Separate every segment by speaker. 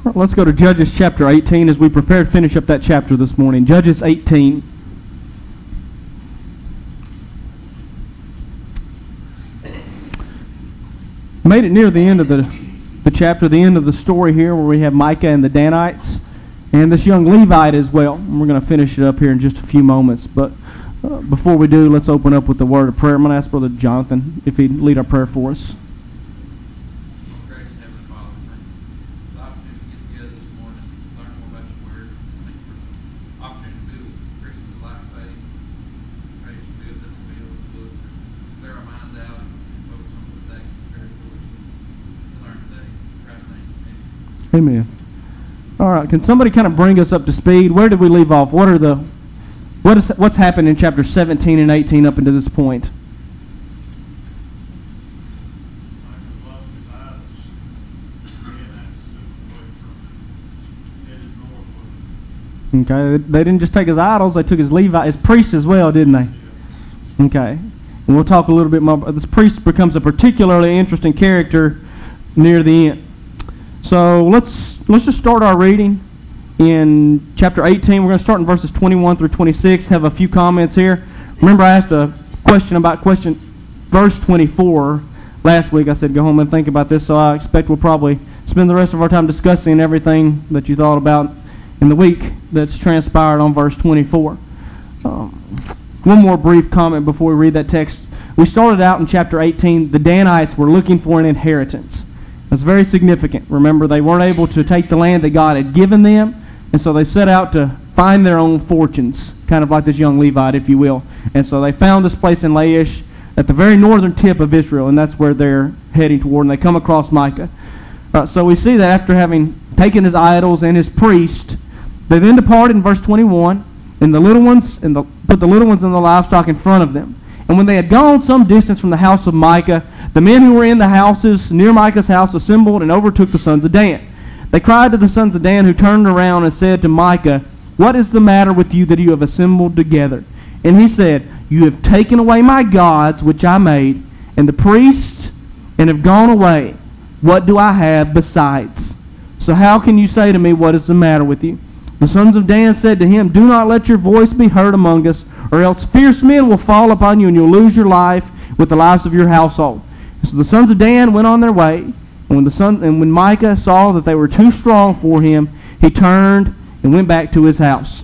Speaker 1: Let's go to Judges chapter 18 as we prepare to finish up that chapter this morning. Judges 18. Made it near the end of the chapter, the end of the story here, where we have Micah and the Danites and this young Levite as well. And we're going to finish it up here in just a few moments. But before we do, let's open up with the word of prayer. I'm going to ask Brother Jonathan if he'd lead our prayer for us. Amen. All right. Can somebody kind of bring us up to speed? Where did we leave off? What's happened in chapter 17 and 18 up until this point? Okay. They didn't just take his idols; they took his Levite, his priests as well, didn't they? Okay. And we'll talk a little bit more. This priest becomes a particularly interesting character near the end. So let's just start our reading in chapter 18. We're going to start in verses 21 through 26. Have a few comments here. Remember, I asked a question about verse 24 last week. I said go home and think about this. So I expect we'll probably spend the rest of our time discussing everything that you thought about in the week that's transpired on verse 24. One more brief comment before we read that text. We started out in chapter 18. The Danites were looking for an inheritance. That's very significant. Remember, they weren't able to take the land that God had given them, and so they set out to find their own fortunes, kind of like this young Levite, if you will. And so they found this place in Laish at the very northern tip of Israel, and that's where they're heading toward, and they come across Micah. So we see that after having taken his idols and his priest, they then departed in verse 21, and put the little ones and the livestock in front of them. And when they had gone some distance from the house of Micah, the men who were in the houses near Micah's house assembled and overtook the sons of Dan. They cried to the sons of Dan, who turned around and said to Micah, "What is the matter with you that you have assembled together?" And he said, "You have taken away my gods, which I made, and the priests, and have gone away. What do I have besides? So how can you say to me, what is the matter with you?" The sons of Dan said to him, "Do not let your voice be heard among us, or else fierce men will fall upon you, and you'll lose your life with the lives of your household." So the sons of Dan went on their way, and when Micah saw that they were too strong for him, he turned and went back to his house.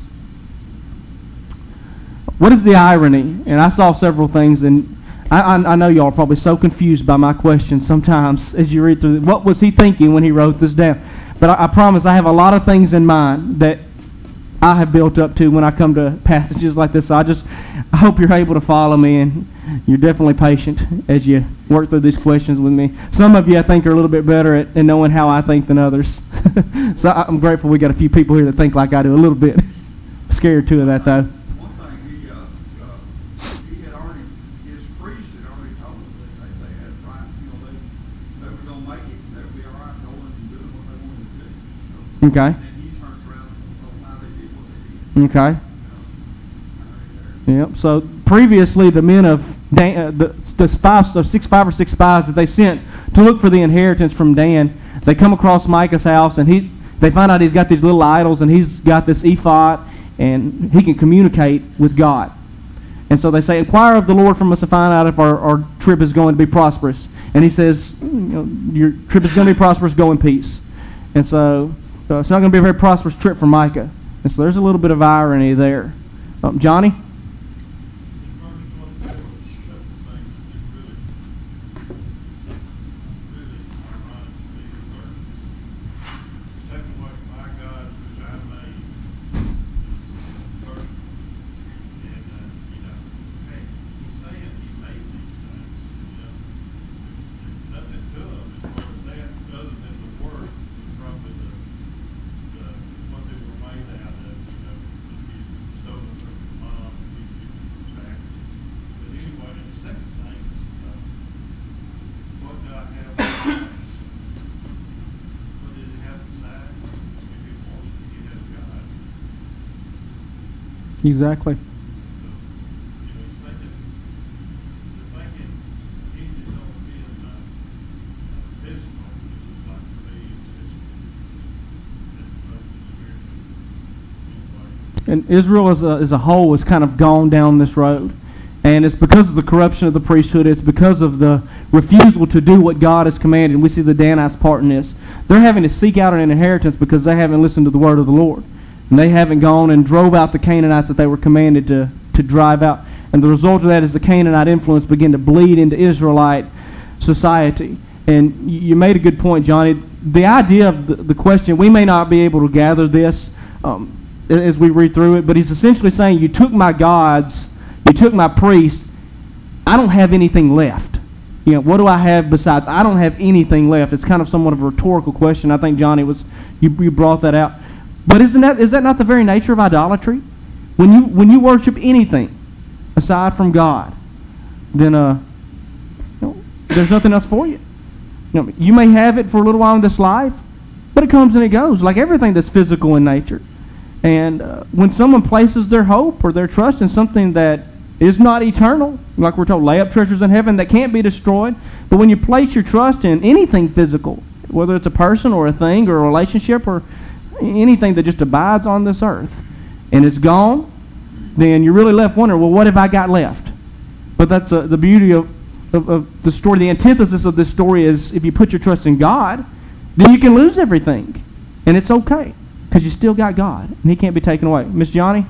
Speaker 1: What is the irony? And I saw several things, and I know y'all are probably so confused by my questions sometimes as you read through. What was he thinking when he wrote this down? But I promise I have a lot of things in mind that I have built up to when I come to passages like this. So I hope you're able to follow me, and you're definitely patient as you work through these questions with me. Some of you, I think, are a little bit better at knowing how I think than others. So I'm grateful we got a few people here that think like I do a little bit. I'm scared too of that, though.
Speaker 2: One thing, he had already, his priest had already told them that they had right, they were going to make it, they would be all right going and doing what they wanted to do. So,
Speaker 1: okay.
Speaker 2: And then he turns around and told them how they did what they did.
Speaker 1: Okay. Yep. So previously, the men of Dan, the spies, the 5 or 6 spies that they sent to look for the inheritance from Dan, they come across Micah's house, and they find out he's got these little idols, and he's got this ephod, and he can communicate with God. And so they say, "Inquire of the Lord from us to find out if our trip is going to be prosperous." And he says, "Your trip is going to be prosperous. Go in peace." And so it's not going to be a very prosperous trip for Micah. And so there's a little bit of irony there. Johnny? Exactly. And Israel as a whole has kind of gone down this road. And it's because of the corruption of the priesthood. It's because of the refusal to do what God has commanded. We see the Danites part in this. They're having to seek out an inheritance because they haven't listened to the word of the Lord. And they haven't gone and drove out the Canaanites that they were commanded to drive out. And the result of that is the Canaanite influence began to bleed into Israelite society. And you made a good point, Johnny. The idea of the question, we may not be able to gather this as we read through it, but he's essentially saying, you took my gods, you took my priests, I don't have anything left. You know, what do I have besides? I don't have anything left. It's kind of somewhat of a rhetorical question. I think, Johnny, you brought that out. But is that not the very nature of idolatry? When you worship anything aside from God, then there's nothing else for you. You may have it for a little while in this life, but it comes and it goes, like everything that's physical in nature. And when someone places their hope or their trust in something that is not eternal, like we're told, lay up treasures in heaven that can't be destroyed. But when you place your trust in anything physical, whether it's a person or a thing or a relationship or anything that just abides on this earth, and it's gone, then you're really left wondering, well, what have I got left? But that's the beauty of the story. The antithesis of this story is if you put your trust in God, then you can lose everything. And it's okay, because you still got God, and He can't be taken away. Miss Johnny?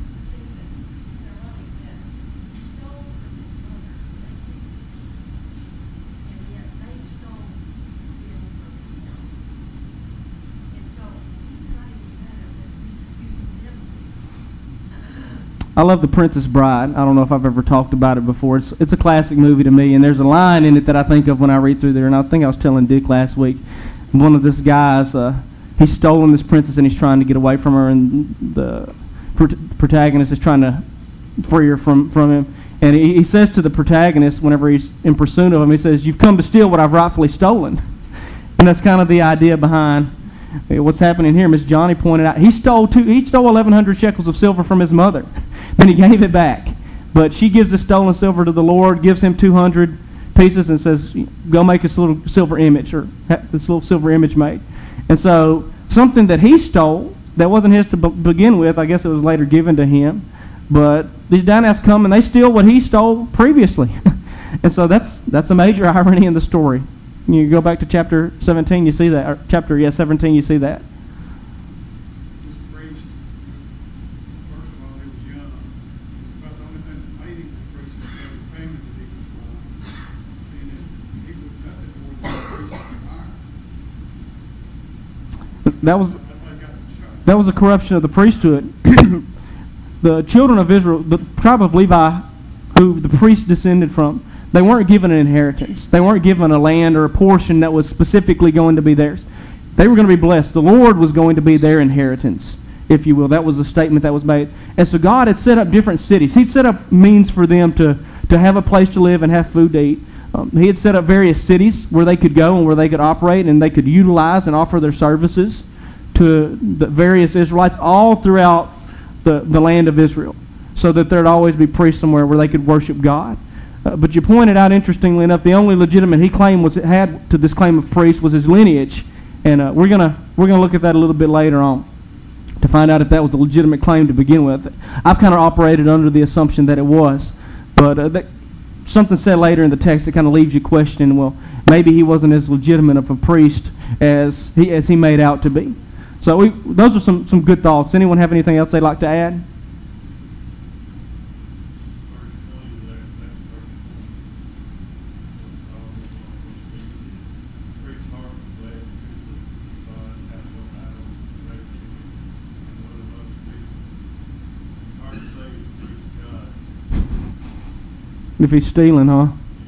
Speaker 1: I love The Princess Bride. I don't know if I've ever talked about it before. It's a classic movie to me, and there's a line in it that I think of when I read through there, and I think I was telling Dick last week. One of this guys, he's stolen this princess, and he's trying to get away from her, and the protagonist is trying to free her from him. And he says to the protagonist, whenever he's in pursuit of him, he says, "You've come to steal what I've rightfully stolen." And that's kind of the idea behind what's happening here. Miss Johnny pointed out, he stole 1,100 shekels of silver from his mother. Then he gave it back. But she gives the stolen silver to the Lord, gives him 200 pieces, and says, go make this little silver image, or this little silver image made. And so something that he stole that wasn't his to begin with, I guess it was later given to him. But these Danites come and they steal what he stole previously. And so that's a major irony in the story. You go back to chapter 17, you see that. Or chapter 17, you see that.
Speaker 2: This priest, first of all, he was young. But the only thing that made him a priest was the family that he was from. And he was nothing more than a priest of fire.
Speaker 1: That was a corruption of the priesthood. The children of Israel, the tribe of Levi, who the priest descended from, they weren't given an inheritance. They weren't given a land or a portion that was specifically going to be theirs. They were going to be blessed. The Lord was going to be their inheritance, if you will. That was a statement that was made. And so God had set up different cities. He'd set up means for them to have a place to live and have food to eat. He had set up various cities where they could go and where they could operate and they could utilize and offer their services to the various Israelites all throughout the land of Israel, so that there'd always be priests somewhere where they could worship God. But you pointed out, interestingly enough, the only legitimate he claimed had to this claim of priest was his lineage, and we're gonna look at that a little bit later on to find out if that was a legitimate claim to begin with. I've kind of operated under the assumption that it was, but something said later in the text that kind of leaves you questioning, well, maybe he wasn't as legitimate of a priest as he made out to be. So those are some good thoughts. Anyone have anything else they'd like to add? If he's stealing, huh?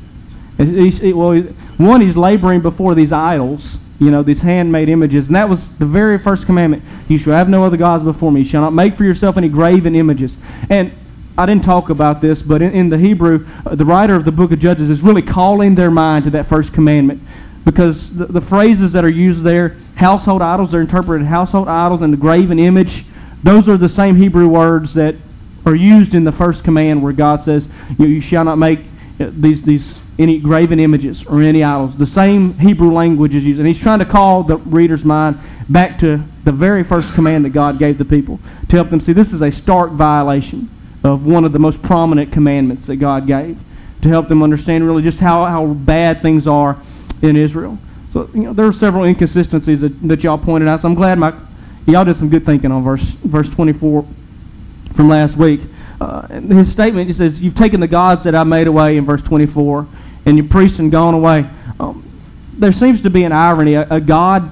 Speaker 1: He's laboring before these idols, these handmade images. And that was the very first commandment. You shall have no other gods before me. You shall not make for yourself any graven images. And I didn't talk about this, but in the Hebrew, the writer of the book of Judges is really calling their mind to that first commandment. Because the phrases that are used there, household idols, they're interpreted household idols and the graven image. Those are the same Hebrew words that are used in the first command where God says, you shall not make these any graven images or any idols. The same Hebrew language is used. And he's trying to call the reader's mind back to the very first command that God gave the people, to help them see this is a stark violation of one of the most prominent commandments that God gave, to help them understand really just how bad things are in Israel. So, there are several inconsistencies that y'all pointed out, so I'm glad y'all did some good thinking on verse 24 from last week. His statement, he says, you've taken the gods that I made away in verse 24, and your priests and gone away. There seems to be an irony. A God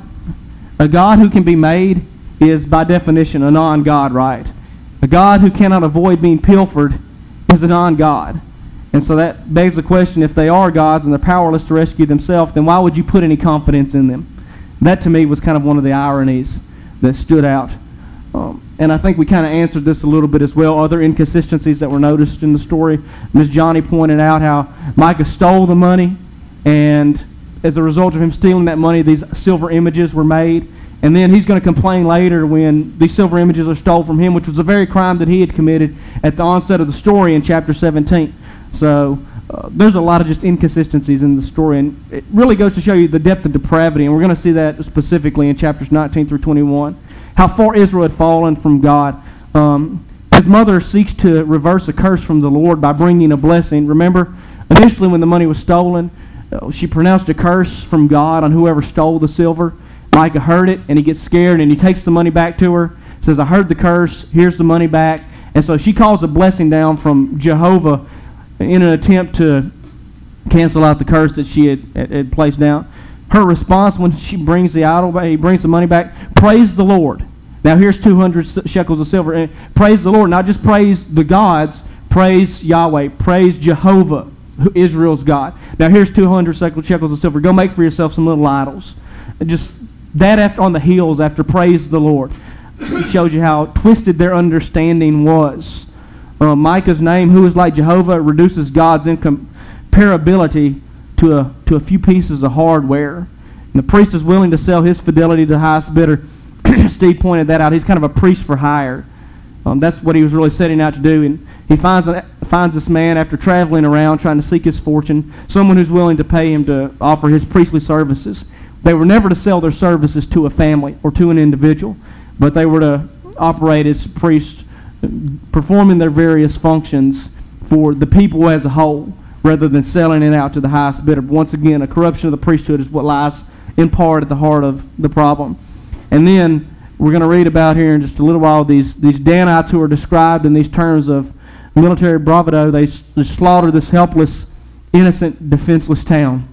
Speaker 1: who can be made is by definition a non-God, right? A God who cannot avoid being pilfered is a non-God. And so that begs the question, if they are gods and they're powerless to rescue themselves, then why would you put any confidence in them? That to me was kind of one of the ironies that stood out. And I think we kind of answered this a little bit as well. Other inconsistencies that were noticed in the story. Ms. Johnny pointed out how Micah stole the money, and as a result of him stealing that money, these silver images were made. And then he's going to complain later when these silver images are stolen from him, which was the very crime that he had committed at the onset of the story in chapter 17. So there's a lot of just inconsistencies in the story, and it really goes to show you the depth of depravity, and we're going to see that specifically in chapters 19 through 21, how far Israel had fallen from God. His mother seeks to reverse a curse from the Lord by bringing a blessing. Remember, initially when the money was stolen, she pronounced a curse from God on whoever stole the silver. Micah heard it, and he gets scared, and he takes the money back to her, says, I heard the curse, here's the money back. And so she calls a blessing down from Jehovah in an attempt to cancel out the curse that she had placed down. Her response when she brings the idol back, he brings the money back, praise the Lord. Now here's 200 shekels of silver. And praise the Lord, not just praise the gods, praise Yahweh, praise Jehovah, Israel's God. Now here's 200 shekels of silver. Go make for yourself some little idols. Just that on the heels after praise the Lord. It shows you how twisted their understanding was. Micah's name, who is like Jehovah, reduces God's incomparability to a few pieces of hardware. And the priest is willing to sell his fidelity to the highest bidder. Steve pointed that out. He's kind of a priest for hire. That's what he was really setting out to do. And he finds this man after traveling around trying to seek his fortune, someone who's willing to pay him to offer his priestly services. They were never to sell their services to a family or to an individual, but they were to operate as priests, performing their various functions for the people as a whole, rather than selling it out to the highest bidder. Once again, a corruption of the priesthood is what lies in part at the heart of the problem. And then we're going to read about here in just a little while these Danites who are described in these terms of military bravado. They slaughter this helpless, innocent, defenseless town.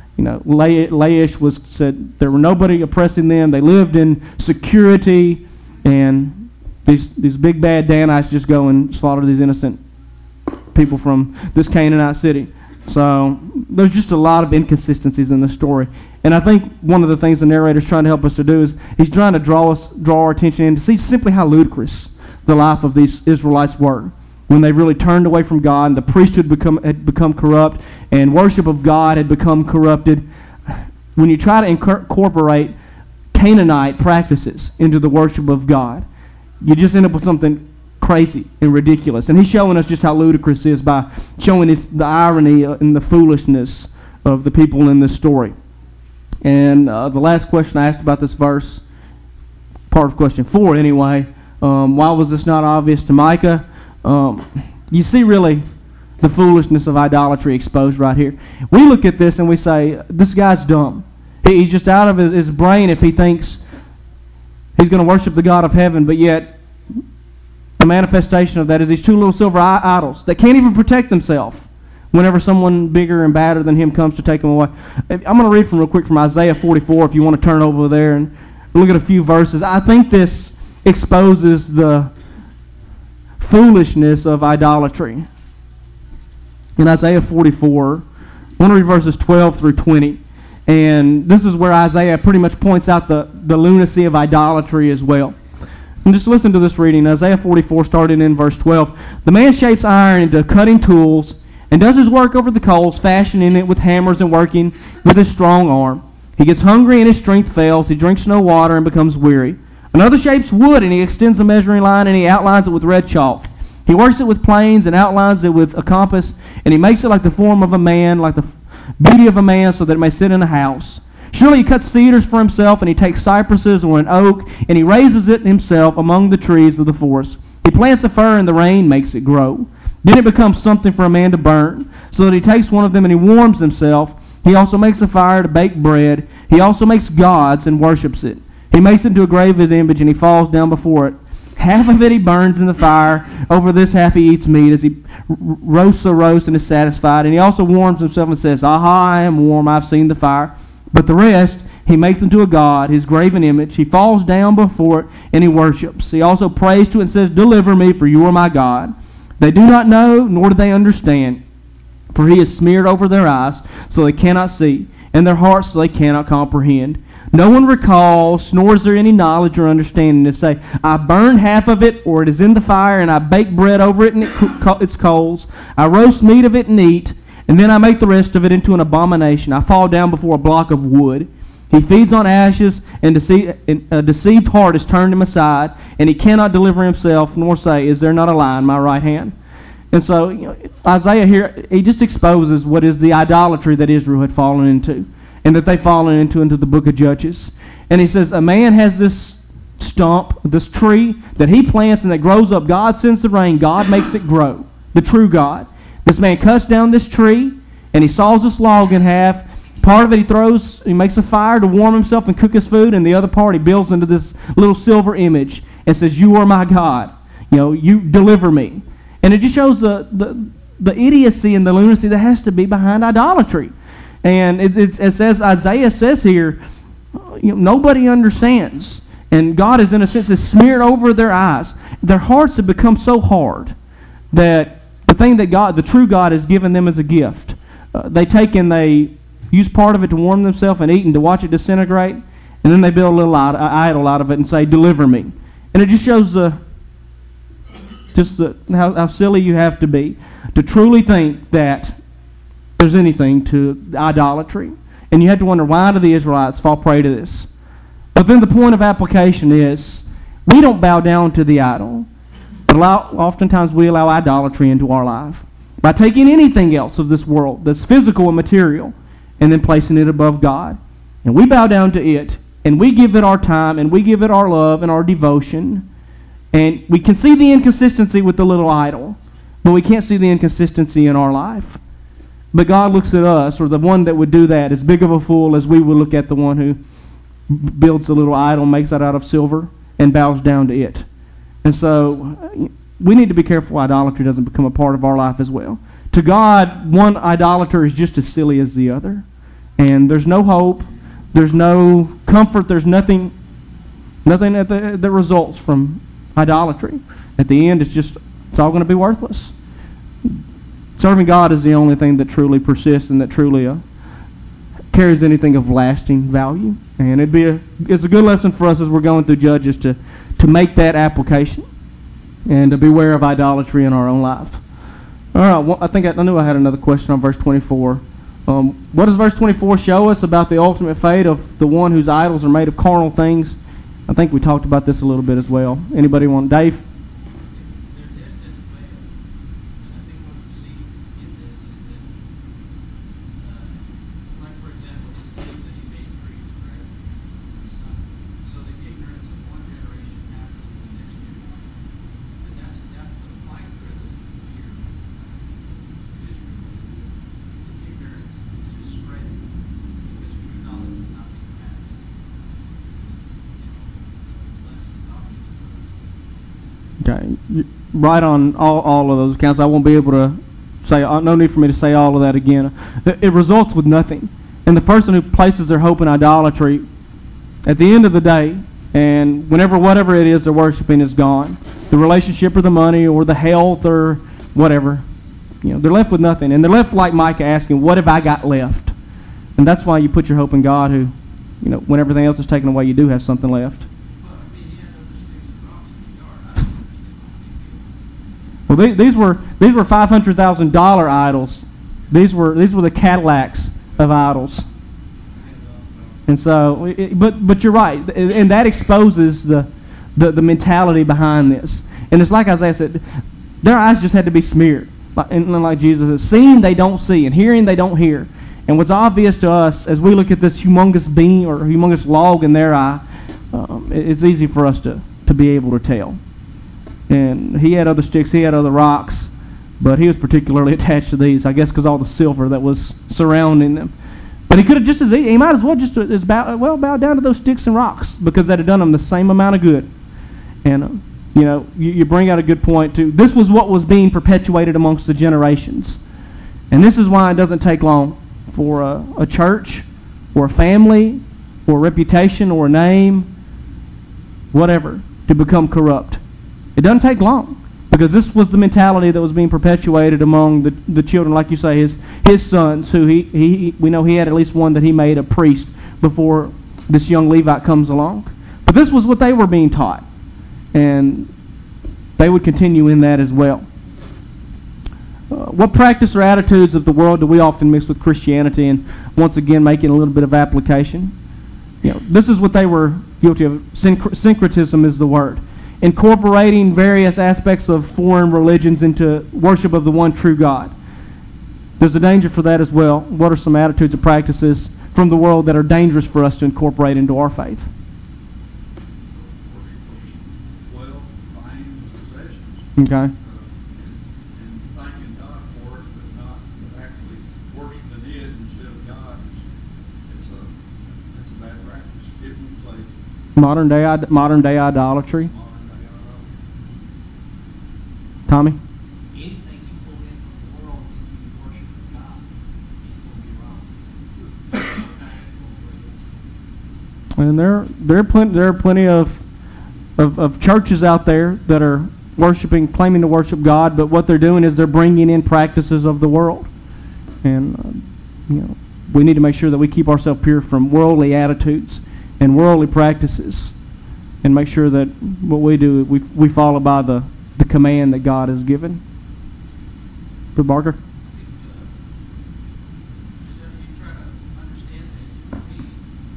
Speaker 1: Laish said there were nobody oppressing them. They lived in security, and these big bad Danites just go and slaughter these innocent people from this Canaanite city. So there's just a lot of inconsistencies in the story. And I think one of the things the narrator is trying to help us to do is he's trying to draw our attention in to see simply how ludicrous the life of these Israelites were when they really turned away from God, and the priesthood had become corrupt, and worship of God had become corrupted. When you try to incorporate Canaanite practices into the worship of God, you just end up with something crazy and ridiculous. And he's showing us just how ludicrous it is by showing us the irony and the foolishness of the people in this story. And the last question I asked about this verse, part of question 4 anyway, why was this not obvious to Micah? You see really the foolishness of idolatry exposed right here. We look at this and we say, this guy's dumb. He's just out of his brain if he thinks he's going to worship the God of heaven, but yet the manifestation of that is these two little silver idols that can't even protect themselves whenever someone bigger and badder than him comes to take them away. I'm going to read real quick from Isaiah 44 if you want to turn over there and look at a few verses. I think this exposes the foolishness of idolatry. In Isaiah 44, I want to read verses 12 through 20. And this is where Isaiah pretty much points out the lunacy of idolatry as well. And just listen to this reading. Isaiah 44, starting in verse 12. The man shapes iron into cutting tools and does his work over the coals, fashioning it with hammers and working with his strong arm. He gets hungry and his strength fails. He drinks no water and becomes weary. Another shapes wood, and he extends a measuring line, and he outlines it with red chalk. He works it with planes and outlines it with a compass, and he makes it like the form of a man, like the beauty of a man, so that it may sit in a house. Surely he cuts cedars for himself, and he takes cypresses or an oak, and he raises it himself among the trees of the forest. He plants a fir, and the rain makes it grow. Then it becomes something for a man to burn, so that he takes one of them and he warms himself. He also makes a fire to bake bread. He also makes gods and worships it. He makes it into a graven image, and he falls down before it. Half of it he burns in the fire. Over this half he eats meat as he roasts a roast and is satisfied. And he also warms himself and says, Aha, I am warm, I've seen the fire. But the rest he makes into a god, his graven image. He falls down before it, and he worships. He also prays to it and says, Deliver me, for you are my God. They do not know, nor do they understand. For he is smeared over their eyes, so they cannot see, and their hearts, so they cannot comprehend. No one recalls, nor is there any knowledge or understanding to say, I burned half of it, or it is in the fire, and I bake bread over it, and its coals. I roast meat of it and eat, and then I make the rest of it into an abomination. I fall down before a block of wood. He feeds on ashes, and a deceived heart has turned him aside, and he cannot deliver himself, nor say, Is there not a lie in my right hand? And so Isaiah here, he just exposes what is the idolatry that Israel had fallen into, and that they've fallen into the book of Judges. And he says, a man has this stump, this tree that he plants and that grows up. God sends the rain. God makes it grow, the true God. This man cuts down this tree, and he saws this log in half. Part of it he makes a fire to warm himself and cook his food, and the other part he builds into this little silver image and says, You are my God. You deliver me. And it just shows the idiocy and the lunacy that has to be behind idolatry. And it says, Isaiah says here, nobody understands. And God is, in a sense, is smeared over their eyes. Their hearts have become so hard that the thing that God, the true God, has given them as a gift, they take and they use part of it to warm themselves and eat and to watch it disintegrate, and then they build a little idol out of it and say, Deliver me. And it just shows how silly you have to be to truly think that there's anything to idolatry. And you have to wonder, why do the Israelites fall prey to this? But then the point of application is, we don't bow down to the idol, but oftentimes we allow idolatry into our life by taking anything else of this world that's physical and material and then placing it above God. And we bow down to it, and we give it our time, and we give it our love and our devotion. And we can see the inconsistency with the little idol, but we can't see the inconsistency in our life. But God looks at us, or the one that would do that, as big of a fool as we would look at the one who builds a little idol, makes that out of silver, and bows down to it. And so we need to be careful idolatry doesn't become a part of our life as well. To God, one idolater is just as silly as the other. And there's no hope, there's no comfort, there's nothing that results from idolatry. At the end, it's all going to be worthless. Serving God is the only thing that truly persists and that truly carries anything of lasting value. And it's a good lesson for us as we're going through Judges to make that application and to beware of idolatry in our own life. All right, well, I knew I had another question on verse 24. What does verse 24 show us about the ultimate fate of the one whose idols are made of carnal things? I think we talked about this a little bit as well. Anybody want, Dave?
Speaker 3: They're destined to fail. And I think what we see in this is that, like for example, his kids that he made priests, right? So the ignorance of one generation passes to the next generation. And that's the flight rhythm here of Israel. The ignorance is just spreading because true knowledge is not being passed down.
Speaker 1: Okay, right on all of those accounts. I won't be able to say, no need for me to say all of that again. It results with nothing. And the person who places their hope in idolatry, at the end of the day, and whatever it is they're worshiping is gone, the relationship or the money or the health or whatever, they're left with nothing. And they're left like Micah asking, what have I got left? And that's why you put your hope in God who, when everything else is taken away, you do have something left. Well, these were $500,000 idols. These were the Cadillacs of idols. And so, but you're right, and that exposes the mentality behind this. And it's like Isaiah said, their eyes just had to be smeared, and like Jesus said, seeing they don't see, and hearing they don't hear, And what's obvious to us as we look at this humongous beam or humongous log in their eye, it's easy for us to be able to tell. And he had other sticks, he had other rocks, but he was particularly attached to these, I guess because all the silver that was surrounding them. But he could have just as he might as well just bow down to those sticks and rocks, because that had done him the same amount of good. And you bring out a good point too. This was what was being perpetuated amongst the generations, and this is why it doesn't take long for a church or a family or a reputation or a name, whatever, to become corrupt. It doesn't take long, because this was the mentality that was being perpetuated among the children, like you say, his sons, who we know he had at least one that he made a priest before this young Levite comes along. But this was what they were being taught, and they would continue in that as well. What practice or attitudes of the world do we often mix with Christianity? And once again, making a little bit of application. This is what they were guilty of. Syncretism is the word. Incorporating various aspects of foreign religions into worship of the one true God. There's a danger for that as well. What are some attitudes or practices from the world that are dangerous for us to incorporate into our faith?
Speaker 2: Well, fame, possessions.
Speaker 1: Okay.
Speaker 2: And thanking God for it, but not actually worshiping it instead of God. It's a bad practice. It would say
Speaker 1: Modern day idolatry. Tommy?
Speaker 3: Anything you pull in from the world and you worship God, it's going to be wrong.
Speaker 1: And there are plenty of churches out there that are claiming to worship God, but what they're doing is they're bringing in practices of the world. And we need to make sure that we keep ourselves pure from worldly attitudes and worldly practices, and make sure that what we do, we follow by the command that God has given. Brother Barker?
Speaker 3: You try to understand things for me.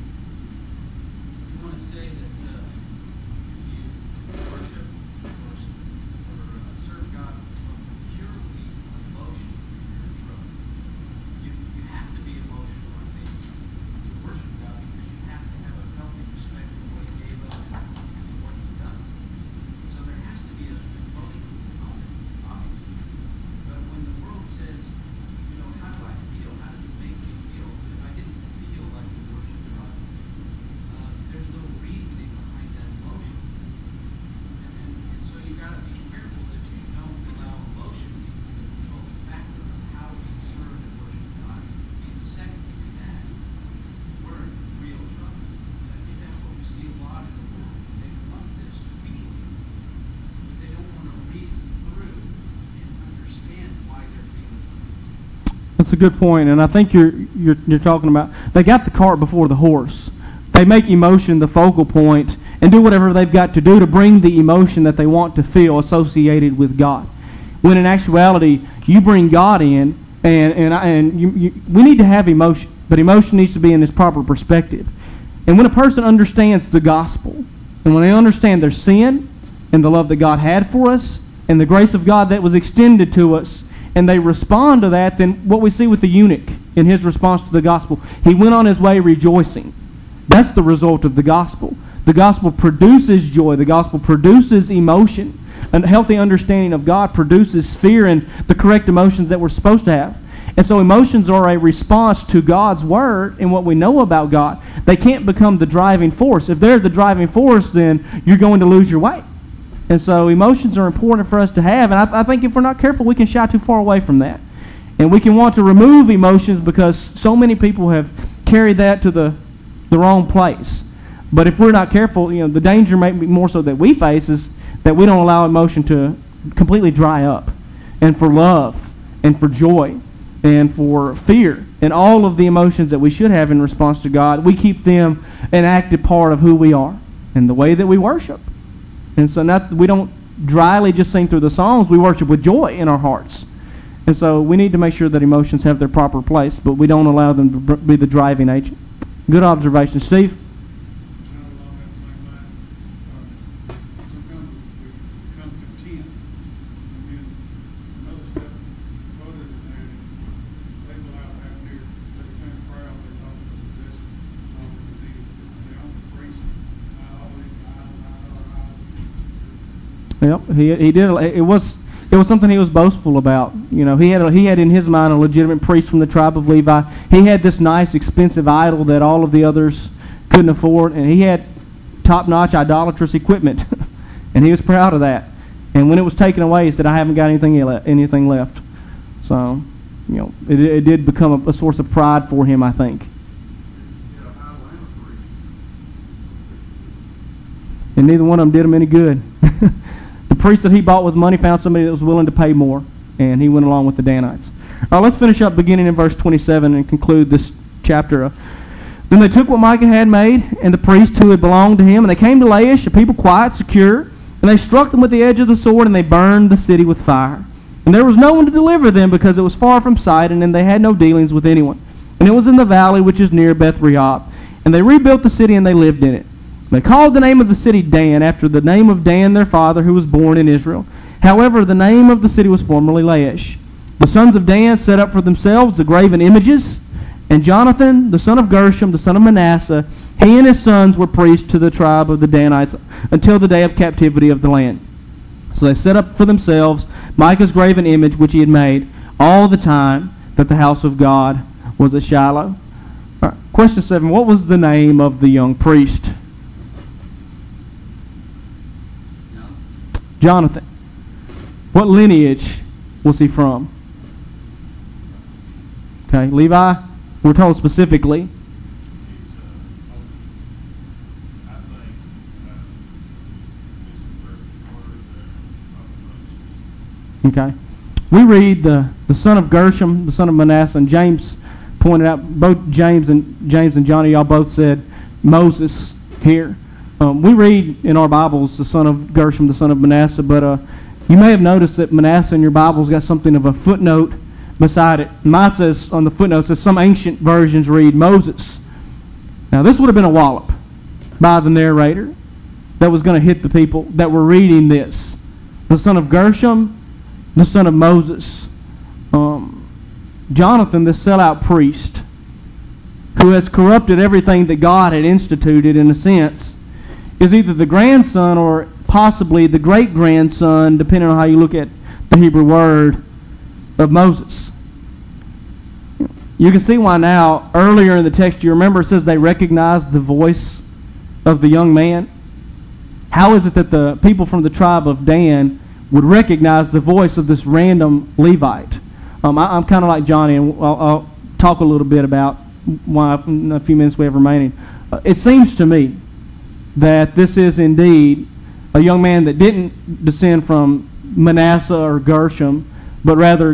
Speaker 3: You want to say that you worship or serve God from purely emotion in your trouble. You have to be emotional, I think, to worship God, because you have to have a healthy perspective of what He gave us and what He's done. So there has to be a emotional component, obviously. But when the world says, how do I feel? How does it make me feel? If I didn't feel like we worship God, there's no reasoning behind that emotion. And so you got to be careful that you don't allow emotion to be the controlling factor of how we serve and worship God. Because the second we do that, we're in real trouble. And I think that's what we see a lot in the world. They want this feeling, but they don't want to reason through and understand why they're feeling.
Speaker 1: That's a good point, and I think you're talking about they got the cart before the horse. They make emotion the focal point and do whatever they've got to do to bring the emotion that they want to feel associated with God. When in actuality, you bring God in, and we need to have emotion, but emotion needs to be in its proper perspective. And when a person understands the gospel, and when they understand their sin and the love that God had for us and the grace of God that was extended to us, and they respond to that, then what we see with the eunuch in his response to the gospel, he went on his way rejoicing. That's the result of the gospel. The gospel produces joy. The gospel produces emotion. A healthy understanding of God produces fear and the correct emotions that we're supposed to have. And so emotions are a response to God's word and what we know about God. They can't become the driving force. If they're the driving force, then you're going to lose your way. And so emotions are important for us to have, and I think if we're not careful, we can shy too far away from that. And we can want to remove emotions because so many people have carried that to the wrong place. But if we're not careful, the danger may be more so that we face is that we don't allow emotion to completely dry up. And for love, and for joy, and for fear, and all of the emotions that we should have in response to God, we keep them an active part of who we are and the way that we worship. And so we don't dryly just sing through the songs. We worship with joy in our hearts. And so we need to make sure that emotions have their proper place, but we don't allow them to be the driving agent. Good observation. Steve?
Speaker 4: Along that same line, sometimes we become content, and then another step further than that, they will out have their
Speaker 1: Yep, he did. It was something he was boastful about. You know, he had in his mind a legitimate priest from the tribe of Levi. He had this nice, expensive idol that all of the others couldn't afford, and he had top-notch idolatrous equipment, and he was proud of that. And when it was taken away, he said, "I haven't got anything left." So, you know, it did become a source of pride for him, I think. And neither one of them did him any good. The priest that he bought with money found somebody that was willing to pay more, and he went along with the Danites. All right, let's finish up beginning in verse 27 and conclude this chapter. Then they took what Micah had made, and the priest who had belonged to him, and they came to Laish, a people quiet, secure, and they struck them with the edge of the sword, and they burned the city with fire. And there was no one to deliver them, because it was far from sight, and then they had no dealings with anyone. And it was in the valley which is near Beth Rehob. And they rebuilt the city, and they lived in it. They called the name of the city Dan, after the name of Dan their father, who was born in Israel. However, the name of the city was formerly Laish. The sons of Dan set up for themselves the graven images, and Jonathan, the son of Gershom, the son of Manasseh, he and his sons were priests to the tribe of the Danites until the day of captivity of the land. So they set up for themselves Micah's graven image, which he had made all the time that the house of God was at Shiloh. All right, question 7, what was the name of the young priest? Jonathan. What lineage was he from? Okay, Levi, we're told specifically. Okay. We read the son of Gershom, the son of Manasseh, and James pointed out, both James and Johnny, y'all both said Moses here. We read in our Bibles the son of Gershom, the son of Manasseh, but you may have noticed that Manasseh in your Bible's got something of a footnote beside it. Mine says, on the footnote, says some ancient versions read Moses. Now this would have been a wallop by the narrator that was going to hit the people that were reading this. The son of Gershom, the son of Moses. Jonathan, the sellout priest, who has corrupted everything that God had instituted in a sense, is either the grandson or possibly the great-grandson, depending on how you look at the Hebrew word, of Moses. You can see why now, earlier in the text, you remember it says they recognized the voice of the young man. How is it that the people from the tribe of Dan would recognize the voice of this random Levite? I'm kind of like Johnny, and I'll talk a little bit about why in a few minutes we have remaining. It seems to me that this is indeed a young man that didn't descend from Manasseh or Gershom, but rather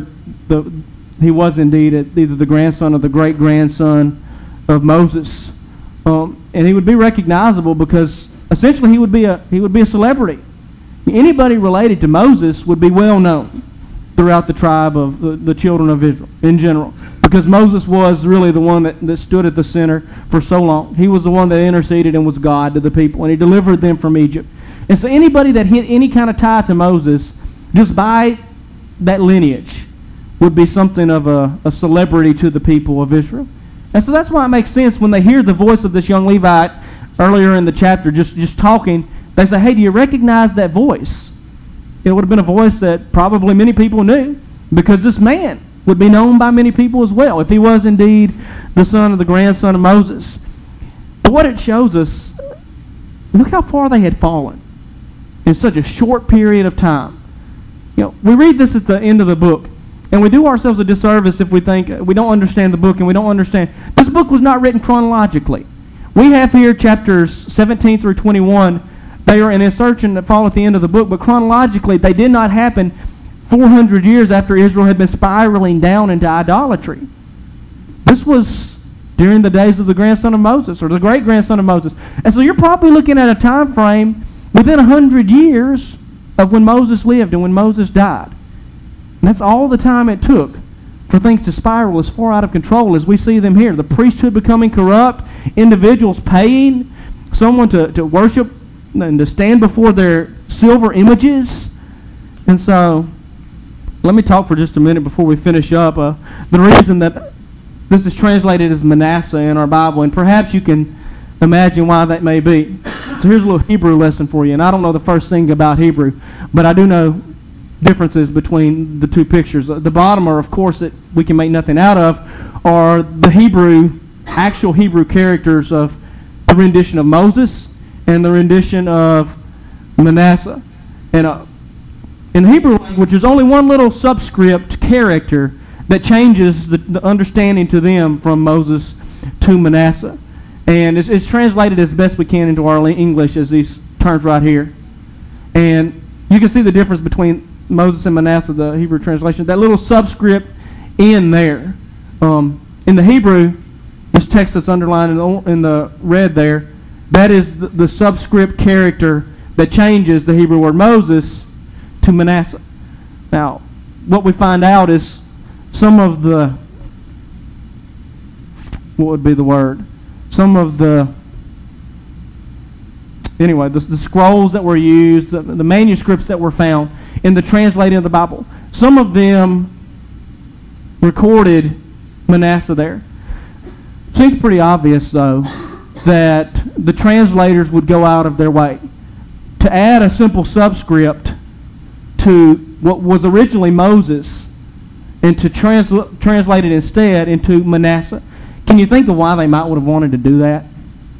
Speaker 1: he was indeed either the grandson or the great-grandson of Moses. And he would be recognizable because essentially he would be a celebrity. Anybody related to Moses would be well known throughout the tribe of the children of Israel in general, because Moses was really the one that stood at the center for so long. He was the one that interceded and was God to the people, and he delivered them from Egypt. And so anybody that hit any kind of tie to Moses, just by that lineage, would be something of a celebrity to the people of Israel. And so that's why it makes sense when they hear the voice of this young Levite earlier in the chapter just talking, they say, hey, do you recognize that voice? It would have been a voice that probably many people knew, because this man would be known by many people as well, if he was indeed the son of the grandson of Moses. But what it shows us, look how far they had fallen in such a short period of time. You know, we read this at the end of the book, and we do ourselves a disservice if we think we don't understand the book and we don't understand. This book was not written chronologically. We have here chapters 17 through 21. They are an insertion that fall at the end of the book, but chronologically they did not happen 400 years after Israel had been spiraling down into idolatry. This was during the days of the grandson of Moses, or the great-grandson of Moses. And so you're probably looking at a time frame within 100 years of when Moses lived and when Moses died. And that's all the time it took for things to spiral as far out of control as we see them here. The priesthood becoming corrupt, individuals paying someone to worship and to stand before their silver images. And so, let me talk for just a minute before we finish up. The reason that this is translated as Manasseh in our Bible, and perhaps you can imagine why that may be. So here's a little Hebrew lesson for you. And I don't know the first thing about Hebrew, but I do know differences between the two pictures. The bottom are, of course, that we can make nothing out of, are the actual Hebrew characters of the rendition of Moses and the rendition of Manasseh. And in the Hebrew language, there's only one little subscript character that changes the understanding to them from Moses to Manasseh. And it's translated as best we can into our English as these terms right here. And you can see the difference between Moses and Manasseh, the Hebrew translation. That little subscript in there. In the Hebrew, this text that's underlined in the red there, that is the subscript character that changes the Hebrew word Moses to Manasseh. Now, what we find out is some of the, what would be the word? Some of the, anyway, the scrolls that were used, the manuscripts that were found in the translating of the Bible, some of them recorded Manasseh there. Seems pretty obvious, though, that the translators would go out of their way to add a simple subscript to what was originally Moses and to translate it instead into Manasseh. Can you think of why they might would have wanted to do that?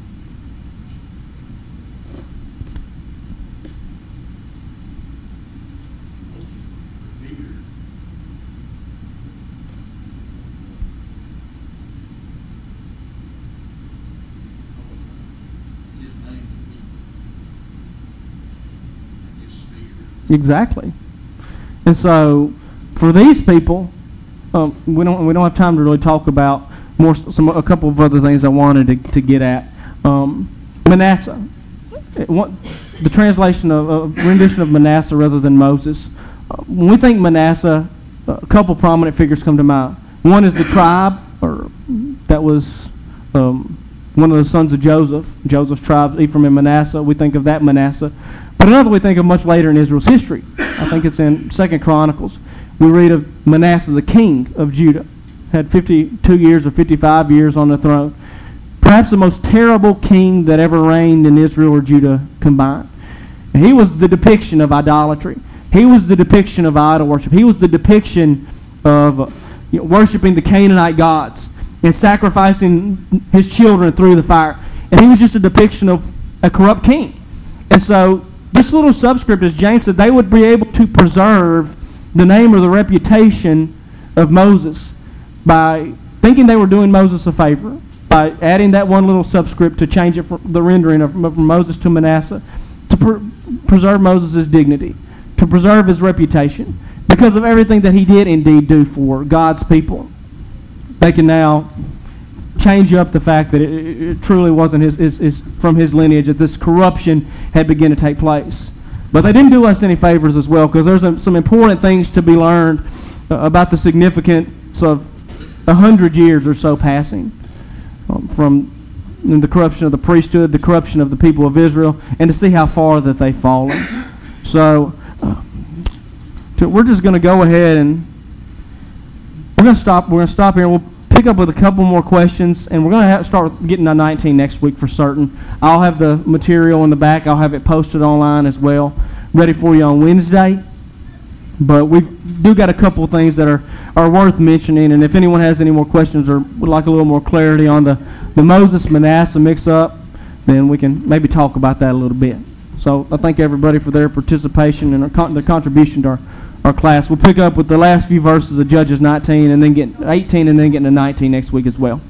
Speaker 1: Exactly. And so, for these people, we don't have time to really talk about a couple of other things I wanted to get at. Manasseh, the translation of rendition of Manasseh rather than Moses. When we think Manasseh, a couple prominent figures come to mind. One is the tribe, that was one of the sons of Joseph. Joseph's tribe, Ephraim and Manasseh. We think of that Manasseh. But another we think of much later in Israel's history. I think it's in 2 Chronicles. We read of Manasseh, the king of Judah. Had 52 years or 55 years on the throne. Perhaps the most terrible king that ever reigned in Israel or Judah combined. And he was the depiction of idolatry. He was the depiction of idol worship. He was the depiction of worshiping the Canaanite gods and sacrificing his children through the fire. And he was just a depiction of a corrupt king. And so this little subscript, as James said, they would be able to preserve the name or the reputation of Moses by thinking they were doing Moses a favor, by adding that one little subscript to change it from the rendering from Moses to Manasseh, to preserve Moses' dignity, to preserve his reputation, because of everything that he did indeed do for God's people. They can now change up the fact that it truly wasn't his from his lineage, that this corruption had begun to take place. But they didn't do us any favors as well, because there's some important things to be learned about the significance of 100 years or so passing from the corruption of the priesthood, the corruption of the people of Israel, and to see how far that they've fallen. So we're just going to go ahead and we're going to stop. We're going to stop here. We'll pick up with a couple more questions, and we're going to start getting to 19 next week for certain. I'll have the material in the back. I'll have it posted online as well, ready for you on Wednesday. But we do got a couple of things that are worth mentioning, and if anyone has any more questions or would like a little more clarity on the Moses-Manasseh mix-up, then we can maybe talk about that a little bit. So I thank everybody for their participation and their contribution to our class. We'll pick up with the last few verses of Judges 19 and then get 18 and then getting to 19 next week as well.